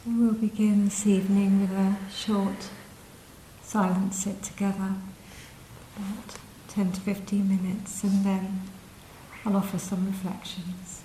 So we'll begin this evening with a short silent sit together, about 10 to 15 minutes, and then I'll offer some reflections.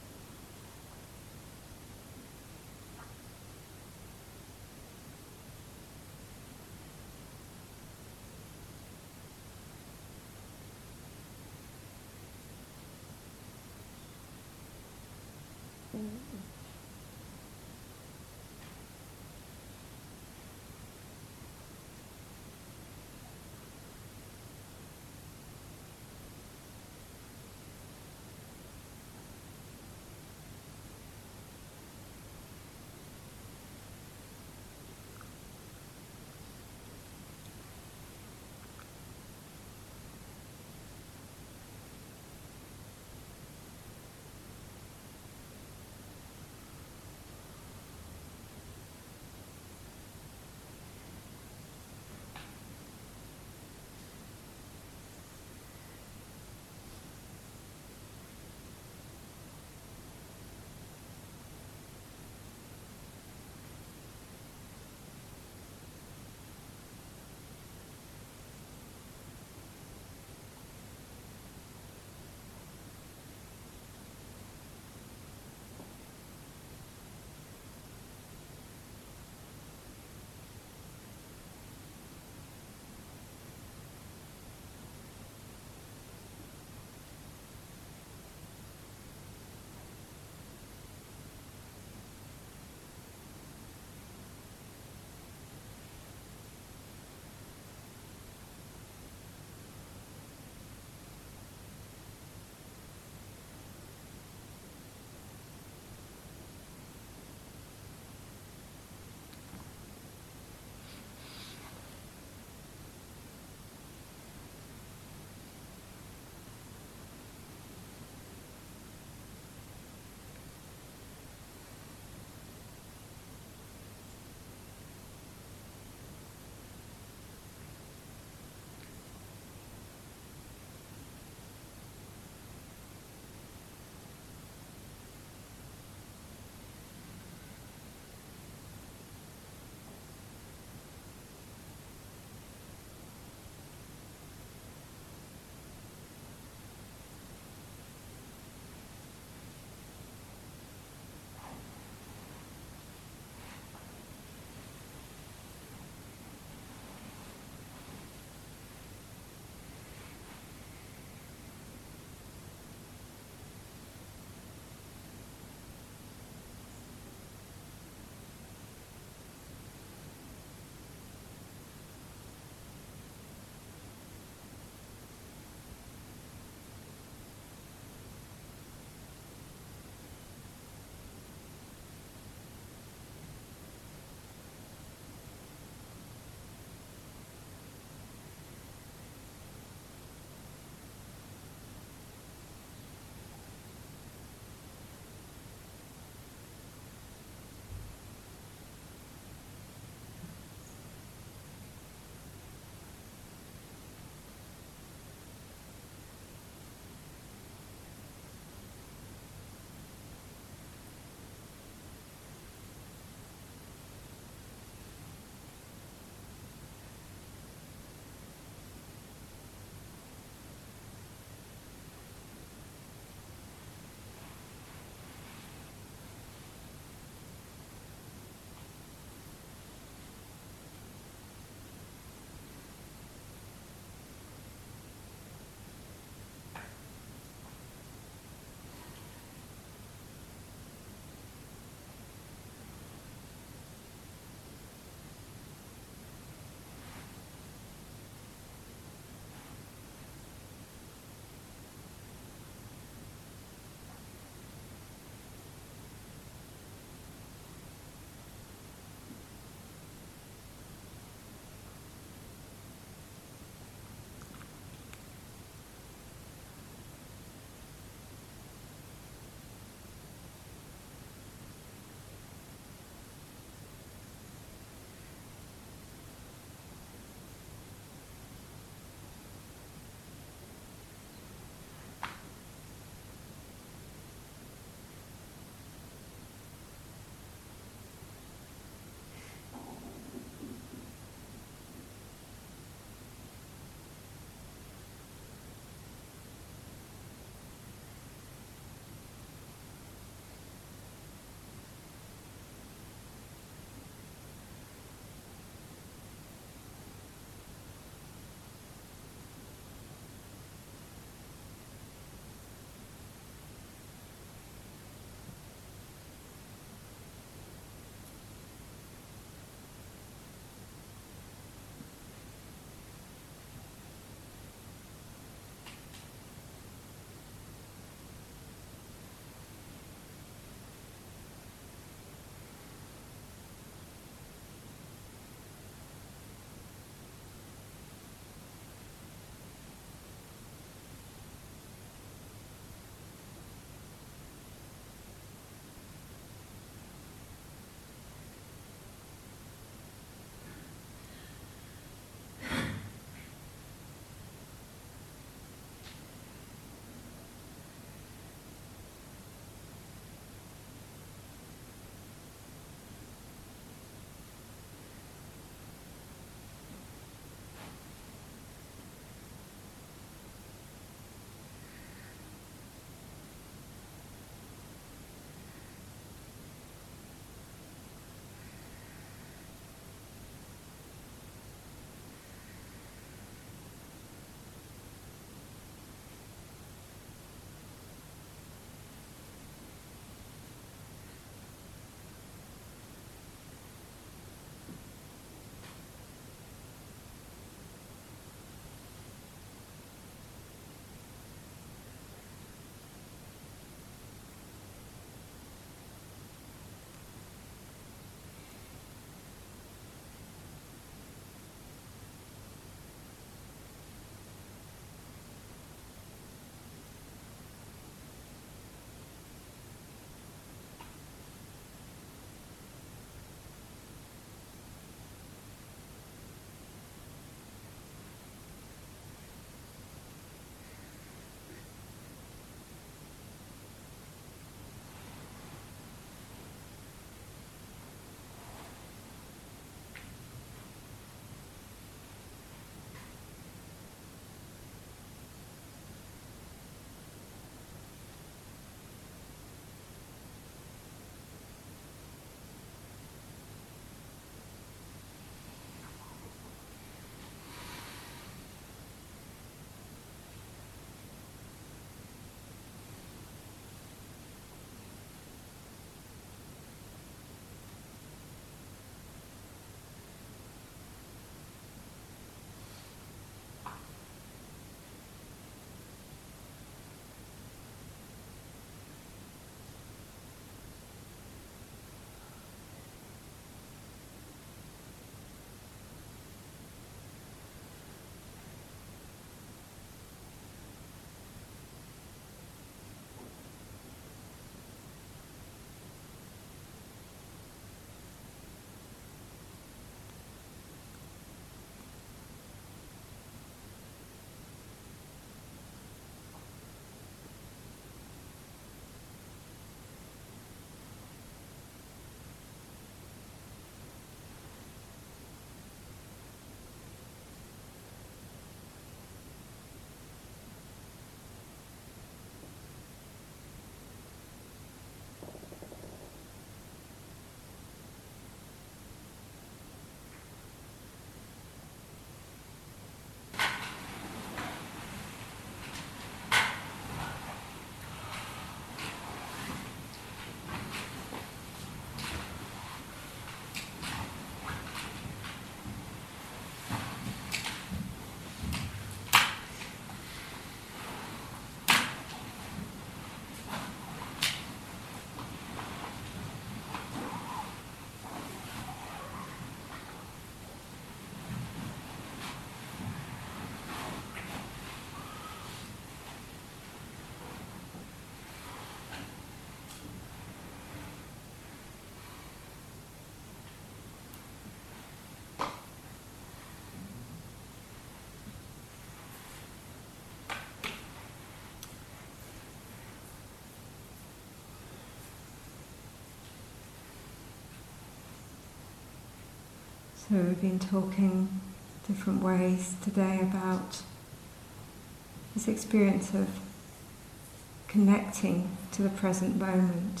So we've been talking different ways today about this experience of connecting to the present moment,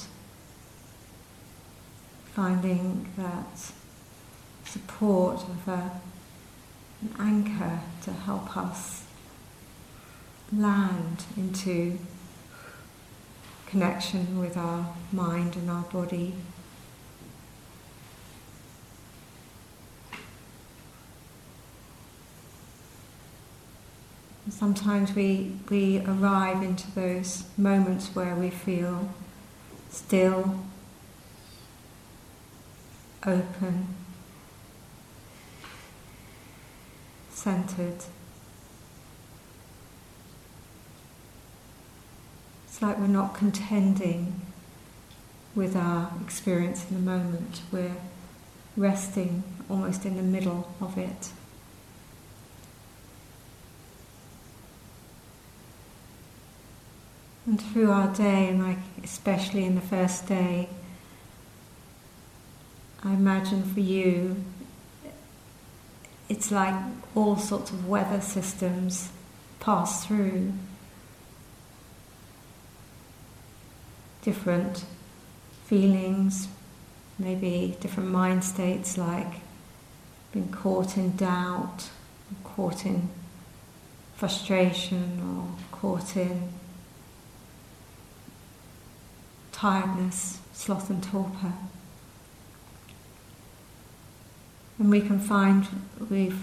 finding that support of an anchor to help us land into connection with our mind and our body. Sometimes we arrive into those moments where we feel still, open, centered. It's like we're not contending with our experience in the moment. We're resting almost in the middle of it. And through our day, and especially in the first day, I imagine for you, it's like all sorts of weather systems pass through. Different feelings, maybe different mind states, like being caught in doubt, or caught in frustration, or caught in tiredness, sloth and torpor. And we can find we've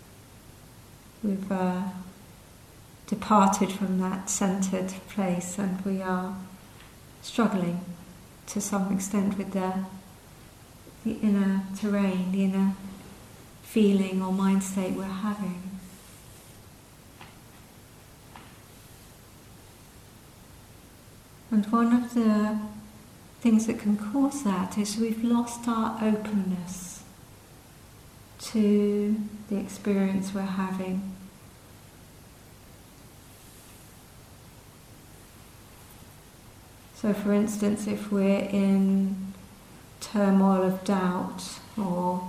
departed from that centered place, and we are struggling to some extent with the inner terrain, the inner feeling or mind state we're having. And one of the things that can cause that is we've lost our openness to the experience we're having. So for instance, if we're in turmoil of doubt, or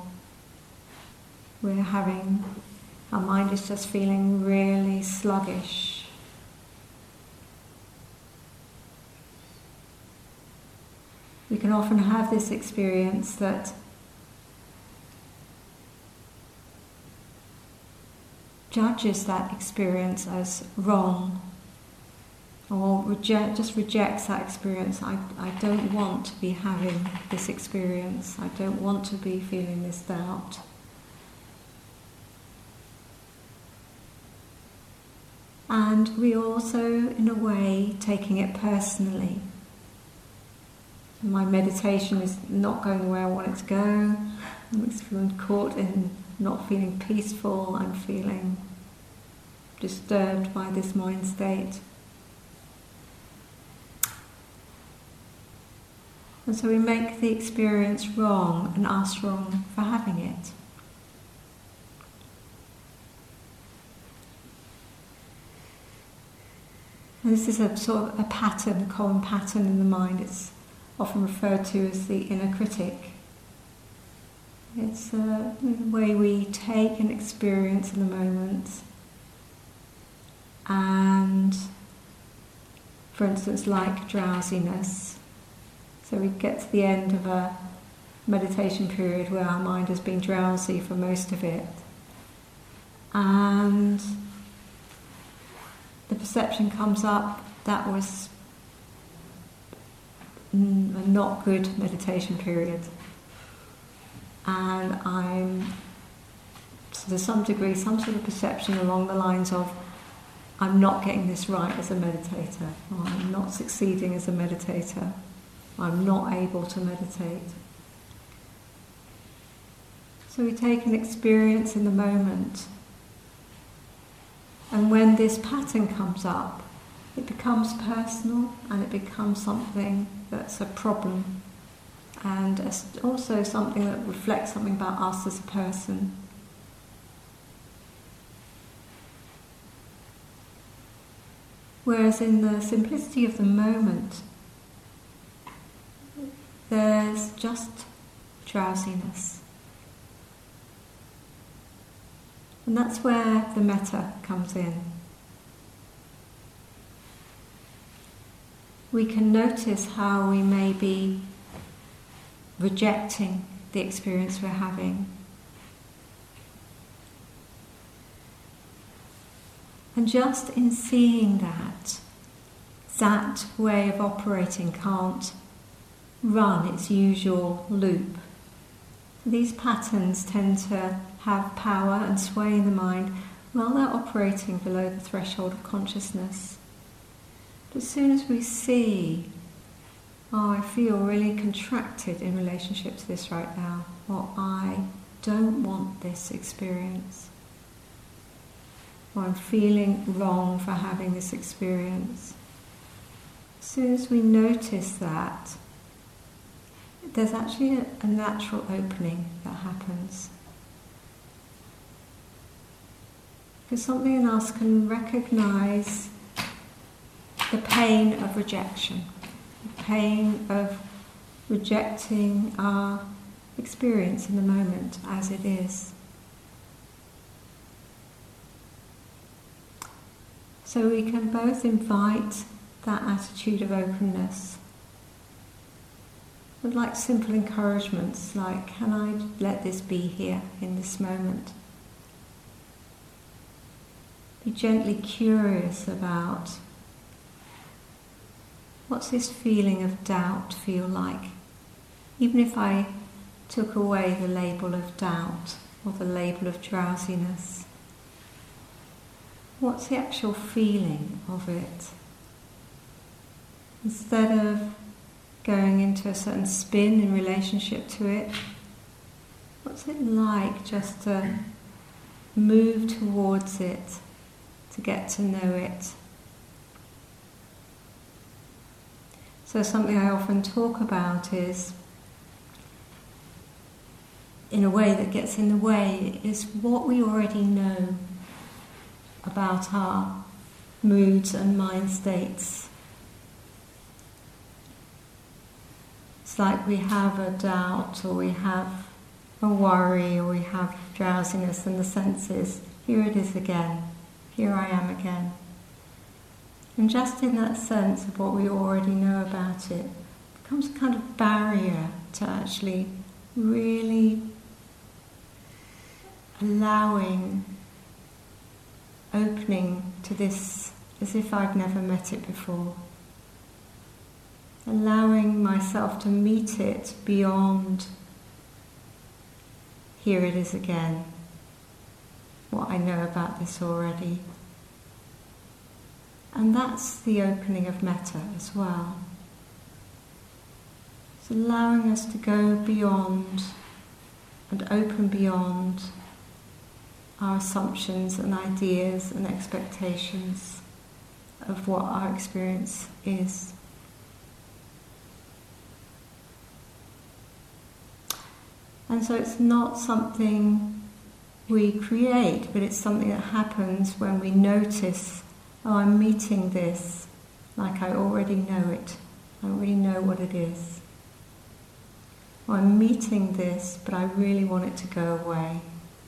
our mind is just feeling really sluggish, we can often have this experience that judges that experience as wrong, or just rejects that experience. I don't want to be having this experience. I don't want to be feeling this doubt. And we also, in a way, taking it personally. My meditation is not going the way I want it to go. I'm feeling caught in not feeling peaceful. I'm feeling disturbed by this mind state. And so we make the experience wrong and us wrong for having it. And this is a sort of a pattern, a common pattern in the mind. It's often referred to as the inner critic. It's the way we take an experience in the moment, and, for instance, like drowsiness. So we get to the end of a meditation period where our mind has been drowsy for most of it, and the perception comes up that was a not good meditation period, and so to some degree, some sort of perception along the lines of I'm not getting this right as a meditator, or I'm not succeeding as a meditator, I'm not able to meditate. So we take an experience in the moment, and when this pattern comes up, it becomes personal, and it becomes something that's a problem, and also something that reflects something about us as a person. Whereas in the simplicity of the moment, there's just drowsiness. And that's where the metta comes in. We can notice how we may be rejecting the experience we're having. And just in seeing that way of operating can't run its usual loop. These patterns tend to have power and sway in the mind while they're operating below the threshold of consciousness. But as soon as we see, I feel really contracted in relationship to this right now, or I don't want this experience, or I'm feeling wrong for having this experience. As soon as we notice that, there's actually a natural opening that happens. Because something in us can recognize the pain of rejection, the pain of rejecting our experience in the moment as it is. So we can both invite that attitude of openness with like simple encouragements like, can I let this be here in this moment? Be gently curious about, what's this feeling of doubt feel like? Even if I took away the label of doubt or the label of drowsiness, what's the actual feeling of it? Instead of going into a certain spin in relationship to it, what's it like just to move towards it, to get to know it? So something I often talk about is, in a way that gets in the way, is what we already know about our moods and mind states. It's like we have a doubt, or we have a worry, or we have drowsiness, and the sense is, here it is again, here I am again. And just in that sense of what we already know about it, becomes a kind of barrier to actually really allowing, opening to this as if I'd never met it before. Allowing myself to meet it beyond, here it is again, what I know about this already. And that's the opening of metta as well. It's allowing us to go beyond and open beyond our assumptions and ideas and expectations of what our experience is. And so it's not something we create, but it's something that happens when we notice, oh, I'm meeting this like I already know it. I already know what it is. Or I'm meeting this, but I really want it to go away.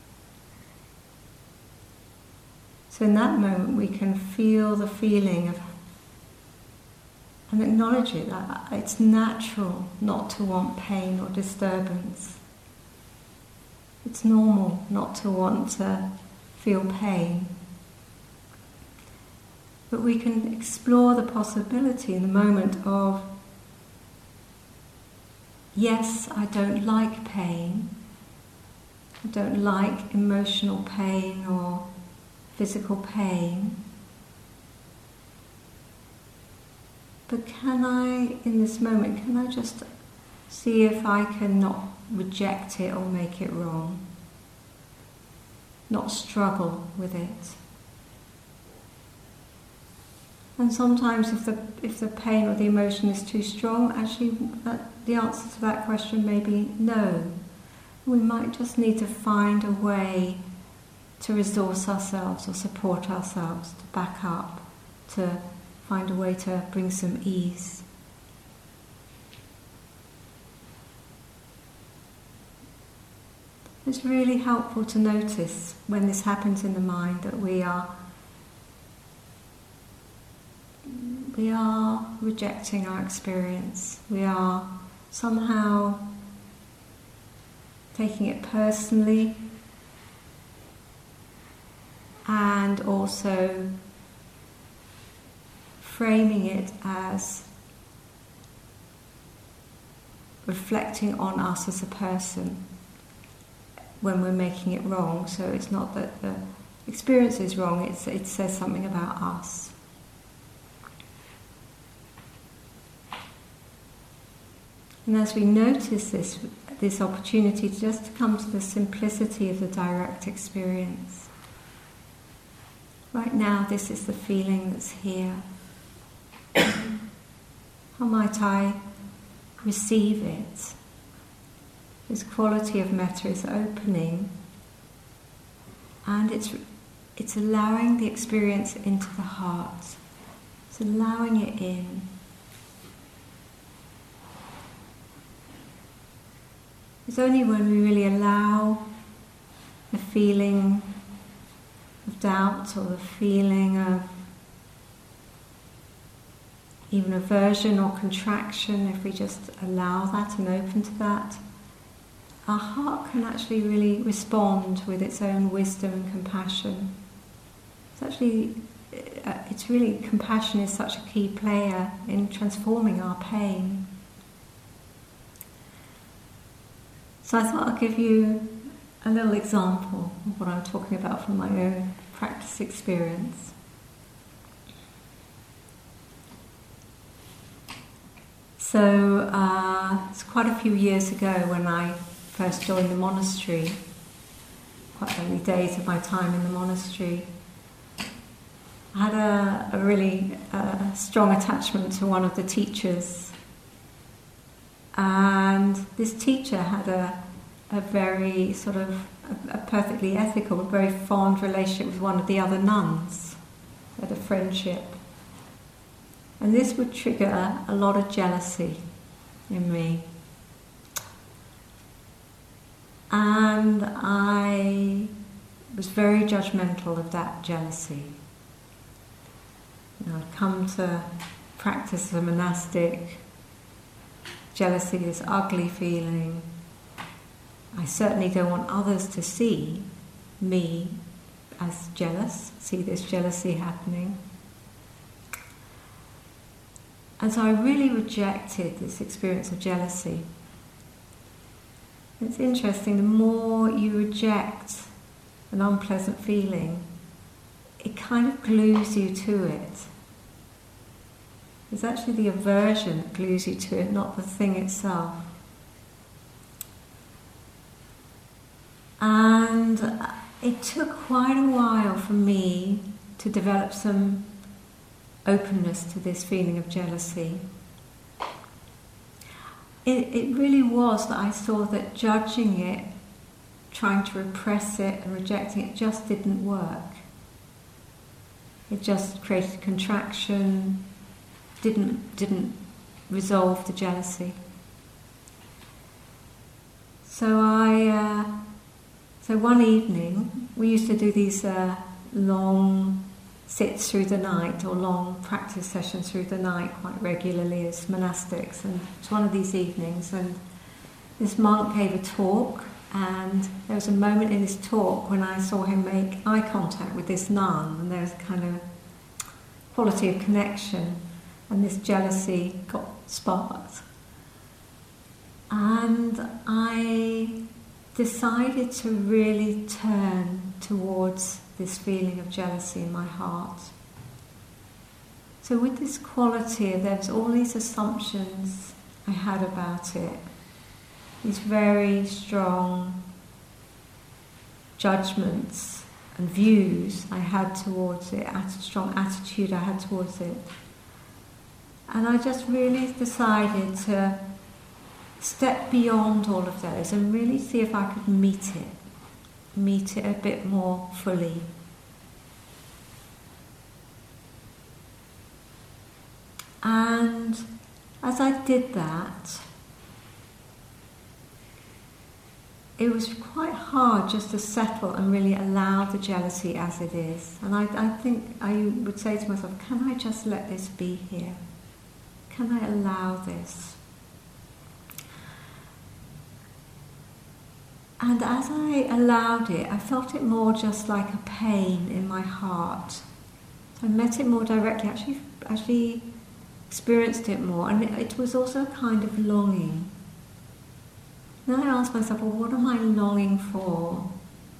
So in that moment we can feel the feeling of, and acknowledge it. It's natural not to want pain or disturbance. It's normal not to want to feel pain. But we can explore the possibility in the moment of, yes, I don't like pain. I don't like emotional pain or physical pain. But can I, in this moment, can I just see if I can not reject it or make it wrong? Not struggle with it. And sometimes if the pain or the emotion is too strong, actually the answer to that question may be no. We might just need to find a way to resource ourselves or support ourselves, to back up, to find a way to bring some ease. It's really helpful to notice when this happens in the mind that we are rejecting our experience. We are somehow taking it personally, and also framing it as reflecting on us as a person when we're making it wrong. So it's not that the experience is wrong, it says something about us. And as we notice this opportunity to just come to the simplicity of the direct experience. Right now, this is the feeling that's here. How might I receive it? This quality of metta is opening, and it's allowing the experience into the heart. It's allowing it in. It's only when we really allow the feeling of doubt or the feeling of even aversion or contraction, if we just allow that and open to that, our heart can actually really respond with its own wisdom and compassion. It's really, compassion is such a key player in transforming our pain. So I thought I'd give you a little example of what I'm talking about from my own practice experience. So it's quite a few years ago when I first joined the monastery, quite early days of my time in the monastery. I had a really strong attachment to one of the teachers. And this teacher had a very sort of a perfectly ethical, but very fond relationship with one of the other nuns. They had a friendship. And this would trigger a lot of jealousy in me. And I was very judgmental of that jealousy. I'd come to practice as a monastic. Jealousy, this ugly feeling. I certainly don't want others to see me as jealous, see this jealousy happening. And so I really rejected this experience of jealousy. It's interesting, the more you reject an unpleasant feeling, it kind of glues you to it. It's actually the aversion that glues you to it, not the thing itself. And it took quite a while for me to develop some openness to this feeling of jealousy. It really was that I saw that judging it, trying to repress it and rejecting it just didn't work. It just created contraction, didn't resolve the jealousy. So one evening, we used to do these long sits through the night, or long practice sessions through the night quite regularly as monastics. And it's one of these evenings, and this monk gave a talk, and there was a moment in his talk when I saw him make eye contact with this nun, and there was a kind of quality of connection, and this jealousy got sparked. And I decided to really turn towards this feeling of jealousy in my heart. So with this quality, there's all these assumptions I had about it, these very strong judgments and views I had towards it, strong attitude I had towards it. And I just really decided to step beyond all of those and really see if I could meet it a bit more fully. And as I did that, it was quite hard just to settle and really allow the jealousy as it is. And I think I would say to myself, can I just let this be here? Can I allow this? And as I allowed it, I felt it more just like a pain in my heart. So I met it more directly, actually experienced it more. And it was also a kind of longing. Then I asked myself, well, what am I longing for?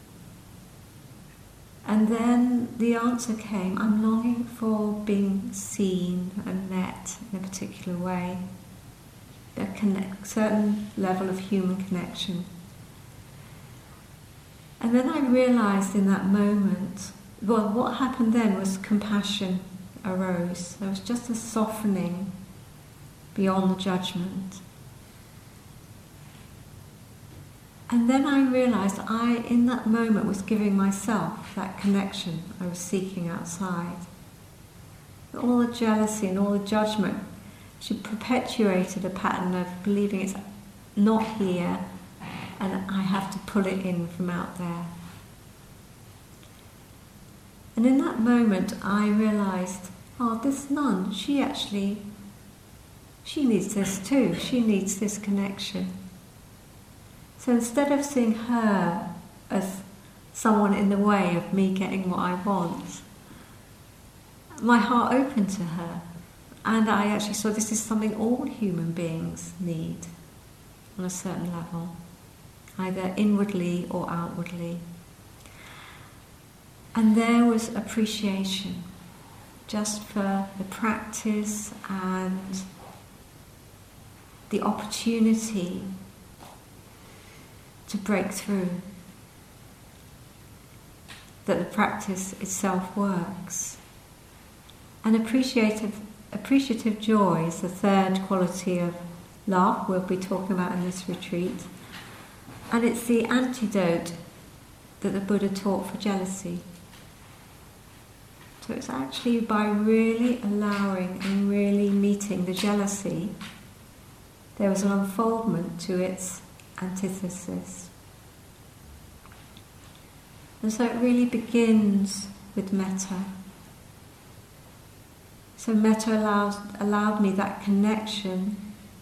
And then the answer came, I'm longing for being seen and met in a particular way. A certain level of human connection. And then I realised in that moment, well, what happened then was compassion arose. There was just a softening beyond the judgment. And then I realised I, in that moment, was giving myself that connection I was seeking outside. All the jealousy and all the judgment, she perpetuated a pattern of believing it's not here, and I have to pull it in from out there. And in that moment I realised, oh, this nun, she needs this too. She needs this connection. So instead of seeing her as someone in the way of me getting what I want, my heart opened to her. And I actually saw this is something all human beings need on a certain level, either inwardly or outwardly. And there was appreciation just for the practice and the opportunity to break through, that the practice itself works. And appreciative joy is the third quality of love we'll be talking about in this retreat. And it's the antidote that the Buddha taught for jealousy. So it's actually by really allowing and really meeting the jealousy, there was an unfoldment to its antithesis. And so it really begins with metta. So metta allowed me that connection,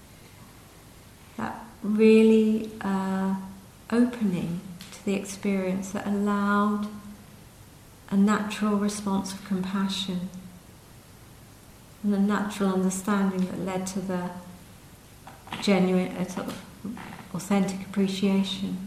that really opening to the experience that allowed a natural response of compassion and a natural understanding that led to the genuine, sort of authentic appreciation.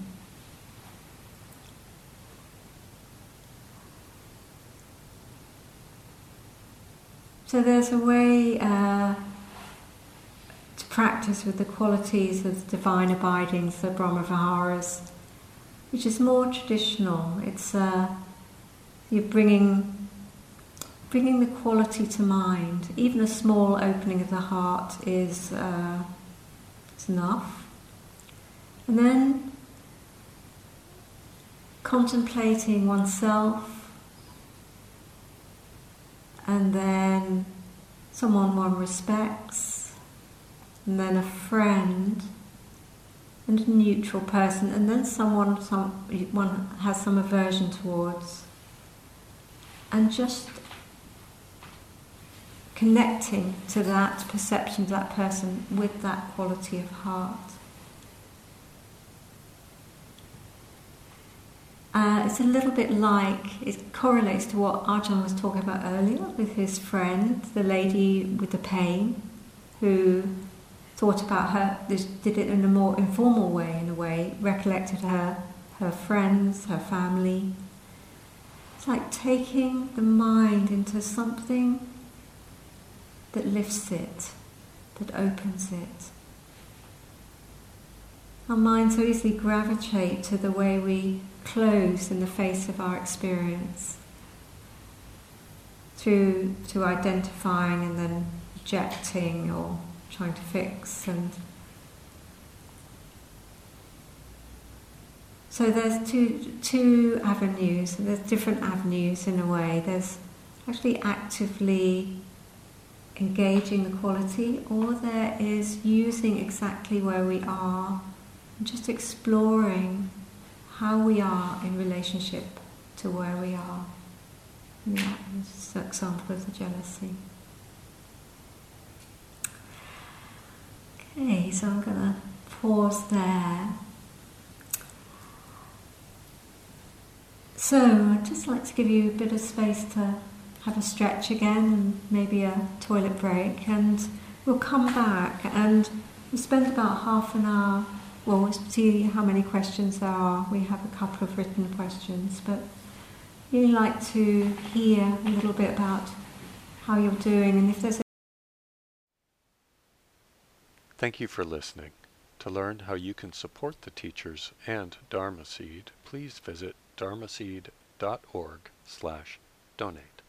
So there's a way to practice with the qualities of divine abidings, the Brahmaviharas, which is more traditional. It's you're bringing the quality to mind. Even a small opening of the heart is enough. And then contemplating oneself, and then someone one respects, and then a friend, and a neutral person, and then someone one has some aversion towards. And just connecting to that perception of that person with that quality of heart. It's a little bit like, it correlates to what Ajahn was talking about earlier with his friend, the lady with the pain, who thought about her, did it in a more informal way, in a way, recollected her friends, her family. It's like taking the mind into something that lifts it, that opens it. Our minds so easily gravitate to the way we close in the face of our experience, to identifying and then rejecting or trying to fix. And so there's two avenues. There's different avenues in a way. There's actually actively engaging the quality, or there is using exactly where we are and just exploring how we are in relationship to where we are. Yeah, this is an example of the jealousy. Okay, so I'm going to pause there. So I'd just like to give you a bit of space to have a stretch again and maybe a toilet break, and we'll come back and we'll spend about half an hour. Well, we'll see how many questions there are. We have a couple of written questions, but really like to hear a little bit about how you're doing, and if there's Thank you for listening. To learn how you can support the teachers and Dharma Seed, please visit dharmaseed.org/donate.